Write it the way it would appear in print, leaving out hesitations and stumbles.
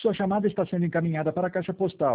Sua chamada está sendo encaminhada para a caixa postal.